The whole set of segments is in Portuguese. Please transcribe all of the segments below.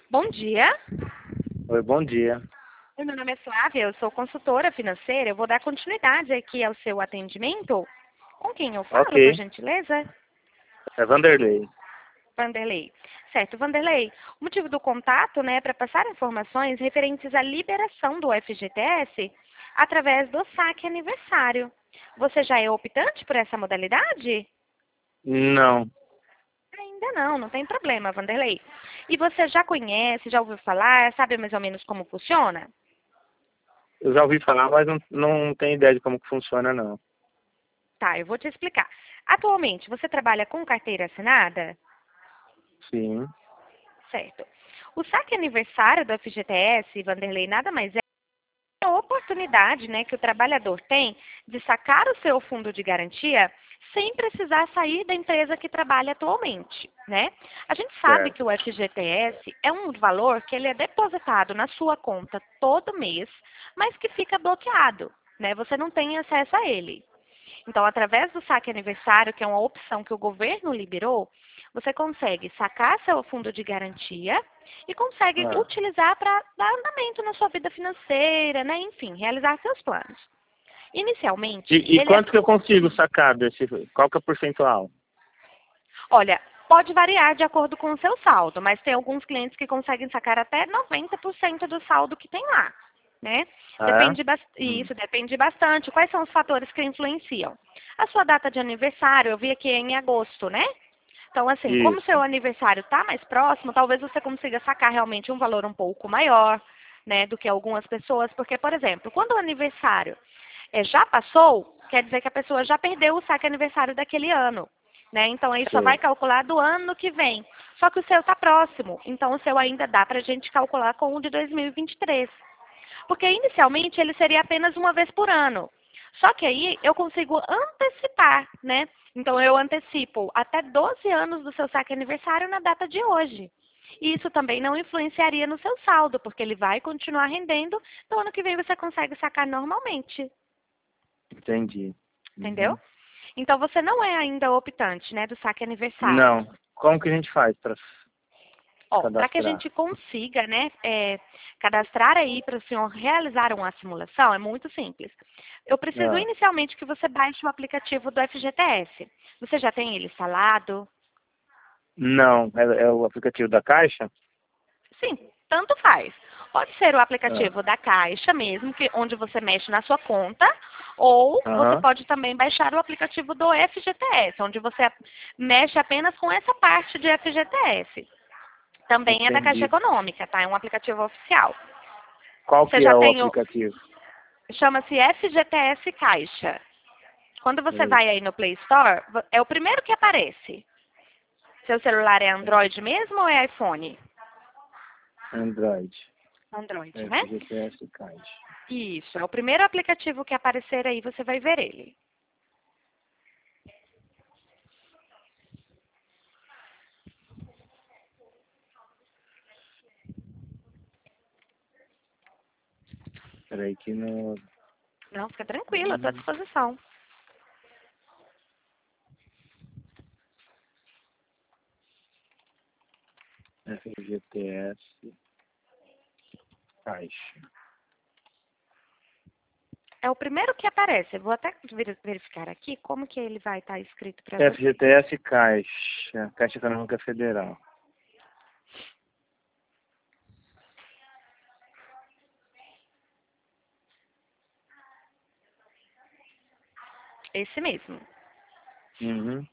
Bom dia. Oi, bom dia. Meu nome é Flávia, eu sou consultora financeira. Eu vou dar continuidade aqui ao seu atendimento. Com quem eu Ok, falo, por gentileza? é Vanderlei. Vanderlei. Certo, Vanderlei. O motivo do contato, né, é para passar informações referentes à liberação do FGTS através do saque aniversário. Você já é optante por essa modalidade? Não, Ainda não, não tem problema, Vanderlei. E você já conhece, já ouviu falar, sabe mais ou menos como funciona? eu já ouvi falar, mas não tenho ideia de como que funciona, não. Tá, eu vou te explicar. Atualmente, você trabalha com carteira assinada? Sim, Certo. O saque aniversário do FGTS, Vanderlei, nada mais é a oportunidade, né, que o trabalhador tem de sacar o seu fundo de garantia sem precisar sair da empresa que trabalha atualmente, né? A gente sabe que certo. o FGTS é um valor que ele é depositado na sua conta todo mês, mas que fica bloqueado, né? Você não tem acesso a ele. Então, através do saque aniversário, que é uma opção que o governo liberou, você consegue sacar seu fundo de garantia e consegue Ah. utilizar para dar andamento na sua vida financeira, né? Enfim, realizar seus planos. Inicialmente, E ele é, quanto que eu consigo sacar desse, qual que é o percentual? olha, pode variar de acordo com o seu saldo, mas tem alguns clientes que conseguem sacar até 90% do saldo que tem lá, né? Ah, é? Isso depende bastante. Quais são os fatores que influenciam? A sua data de aniversário, eu vi aqui em agosto, né? Então, assim, como seu Isso. aniversário está mais próximo, talvez você consiga sacar realmente um valor um pouco maior, né, do que algumas pessoas, porque, por exemplo, quando o aniversário já passou, quer dizer que a pessoa já perdeu o saque aniversário daquele ano, né? Então, aí só vai Sei. calcular do ano que vem. Só que o seu está próximo, então o seu ainda dá para a gente calcular com o de 2023. Porque inicialmente ele seria apenas uma vez por ano. Só que aí eu consigo antecipar, né? Então eu antecipo até 12 anos do seu saque aniversário na data de hoje. E isso também não influenciaria no seu saldo, porque ele vai continuar rendendo, então ano que vem você consegue sacar normalmente, Entendi. entendeu? Uhum. Então você não é ainda optante, né, do saque aniversário. Não. Como que a gente faz para Ó, para que a cadastrar? gente consiga, né, cadastrar aí para o senhor realizar uma simulação, é muito simples. Eu preciso Ah. inicialmente que você baixe o aplicativo do FGTS. Você já tem ele instalado? Não, é o aplicativo da Caixa? Sim, tanto faz. Pode ser o Ah. aplicativo da Caixa mesmo, que, onde você mexe na sua conta, ou você Aham. pode também baixar o aplicativo do FGTS, onde você mexe apenas com essa parte de FGTS. Também é da Caixa Entendi. Econômica, tá? É um aplicativo oficial. Qual Você que já é o tem o, aplicativo? chama-se FGTS Caixa. Quando você Sei. vai aí no Play Store, é o primeiro que aparece. Seu celular é Android mesmo ou é iPhone? Android. Android, né? FGTS Caixa. Isso, é o primeiro aplicativo que aparecer aí, você vai ver ele. Peraí que no Não, fica tranquilo, à sua disposição. FGTS Caixa. É o primeiro que aparece. Eu vou até verificar aqui como que ele vai estar escrito para você. FGTS Caixa. Caixa Econômica Federal. Esse mesmo. Uhum.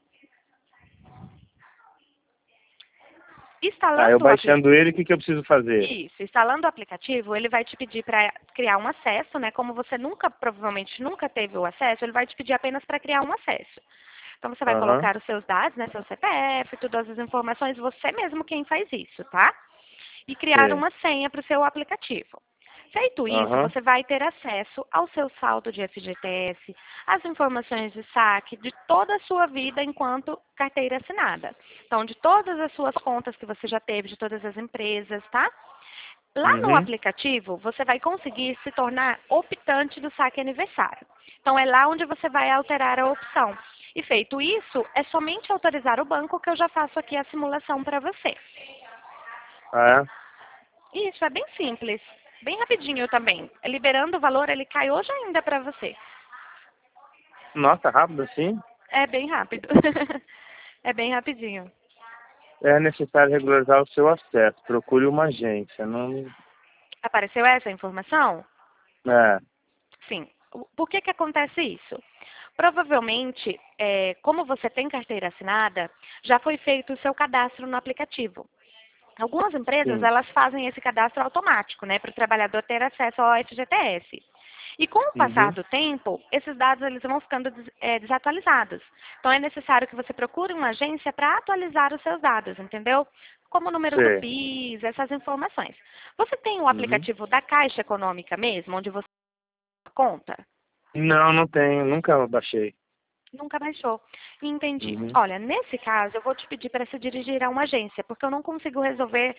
Tá, eu Instalando o aplicativo. baixando ele, o que que eu preciso fazer? Isso, instalando o aplicativo, ele vai te pedir para criar um acesso, né? Como você nunca, provavelmente nunca teve o acesso, ele vai te pedir apenas para criar um acesso. Então você vai Aham, colocar os seus dados, né? Seu CPF, todas as informações, você mesmo quem faz isso, tá? E criar sei. uma senha para o seu aplicativo. Feito isso, Aham, você vai ter acesso ao seu saldo de FGTS, as informações de saque, de toda a sua vida enquanto carteira assinada. Então, de todas as suas contas que você já teve, de todas as empresas, tá? Lá no uhum, aplicativo, você vai conseguir se tornar optante do saque aniversário. Então, é lá onde você vai alterar a opção. E feito isso, é somente autorizar o banco que eu já faço aqui a simulação para você. é. Isso, é bem simples. Bem rapidinho também. Liberando o valor, ele cai hoje ainda para você. Nossa, rápido assim? É bem rápido. É bem rapidinho. É necessário regularizar o seu acesso. Procure uma agência. Não. Apareceu essa informação? É. Sim. Por que que acontece isso? Provavelmente, como você tem carteira assinada, já foi feito o seu cadastro no aplicativo. Algumas empresas, Sim. elas fazem esse cadastro automático, né, para o trabalhador ter acesso ao FGTS. E com o passar Uhum. do tempo, esses dados eles vão ficando desatualizados. Então é necessário que você procure uma agência para atualizar os seus dados, entendeu? Como o número do Sei. PIS, essas informações. Você tem o Uhum. aplicativo da Caixa Econômica mesmo, onde você conta? Não, não tenho. Nunca baixei. Nunca baixou. Entendi. Uhum. Olha, nesse caso, eu vou te pedir para se dirigir a uma agência, porque eu não consigo resolver.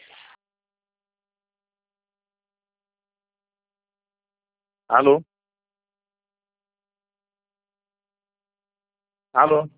Alô? Alô?